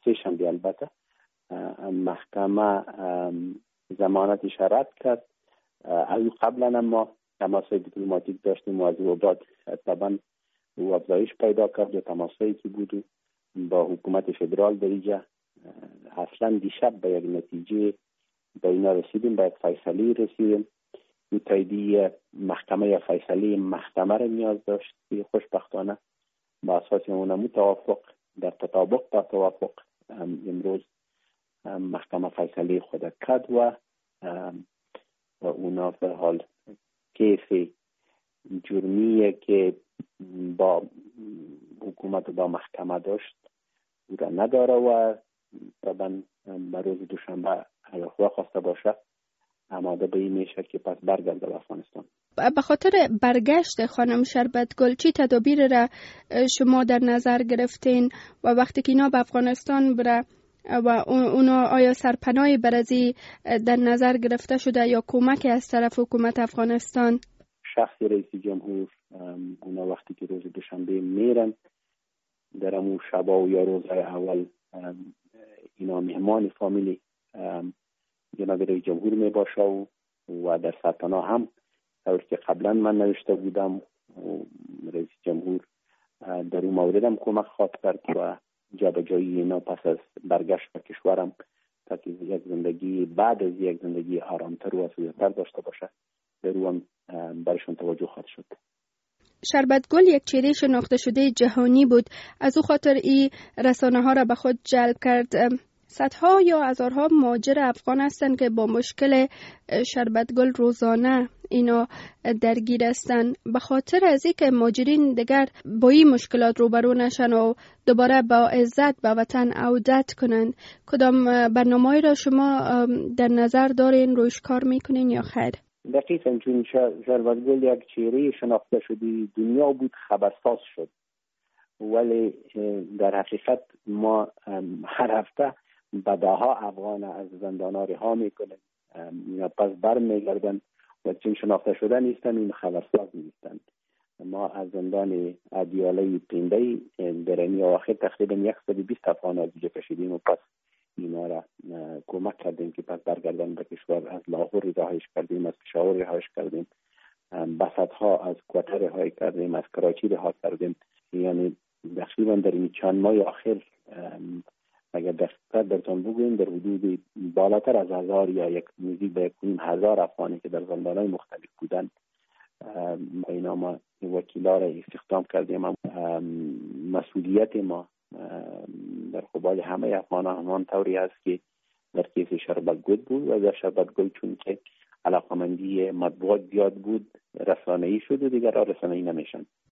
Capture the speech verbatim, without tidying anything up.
سه‌شنبه البته محکمه ضمانتش رد کرد. از قبلا ما تماس‌های دیپلماتیک داشتیم و از او بعد طبعا او افزایش پیدا کرد و تماس‌هایی که بود با حکومت فدرال در اینجا اصلا دیشب به یک نتیجه به اینا رسیدیم، به یک فیصله رسیدیم. او تاییدیه محکمه یا فیصله محکمه را نیاز داشت که خوشبختانه با اساس اونمو توافق در تطابق با توافق امروز محکمه فیصله خود کرد و و اونا به حال کیس جرمیه که با حکومت و با محکمه داشت او را نداره و طبعا به روز دوشنبه اگر خدا خواسته باشه آماده به این میشه که پس برگرده به افغانستان. به خاطر برگشت خانم شربتگل چی تدابیر را شما در نظر گرفتین و وقتی که اینا به افغانستان بره و اونا آیا سرپناه برزی در نظر گرفته شده یا کمک از طرف حکومت افغانستان؟ شخص رئیس جمهور اونا وقتی که روز دوشنبه میرن در امو شبا و یا روزهای اول اینا مهمان فامیلی جناب رئیس جمهور می باشه و, و در سرپناه هم طور که قبلا من نوشته بودم رئیس جمهور در اون مورد هم کمک خواهد کرد و جابجایی اینا پس از برگشت به کشورم تا که یک زندگی بعد از یک زندگی آرامتر و آسوده‌تر داشته باشه در اون برشون توجه خواهد شد. شربتگل یک چهره شناخته شده جهانی بود، از او خاطر این رسانه ها را به خود جلب کرد. صدها یا هزارها مهاجر افغان هستند که با مشکل شربتگل روزانه اینا درگیر هستند. به خاطر از اینکه مهاجرین دیگر با این مشکلات روبرو نشن و دوباره با عزت به وطن عودت کنند، کدام برنامه‌ای را شما در نظر دارین، روش کار میکنین یا خیر؟ دقیقاً چون شربتگل یک چهره شناخته شده دنیا بود، خبرساز شد، ولی در حقیقت ما هر هفته بداها افغان از زندان ها رها میکنن یا پس بر میگردن و چون شناخته شده نیستن این خبرساز نیستن. ما از زندان ادیاله پنده در این اواخر تقریبا صد و بیست افغان از اینجا کشیدیم و پس اینا را کمک کردیم که پس برگردن به کشور. از لاهور رهایش کردیم، از پشاور رهایش کردیم، بسطها از کوتاه رهایی کردیم، از کراچی رها کردیم. یعنی تقریبا در این چند ماه آخر اگر دقیقاً درتون بگویم در حدود بالاتر از هزار یا یک نزدیک به یک هزار افغانی که در زندان‌های مختلف بودن اینا ما وکیلا را استخدام کردیم. مسئولیت ما در قبال همه افغانان همان طوری است که در کیس شربتگل بود و در شربتگل چون که علاقمندی مطبوعات زیاد بود رسانه‌ای شد و دیگر رسانه‌ای نمیشن.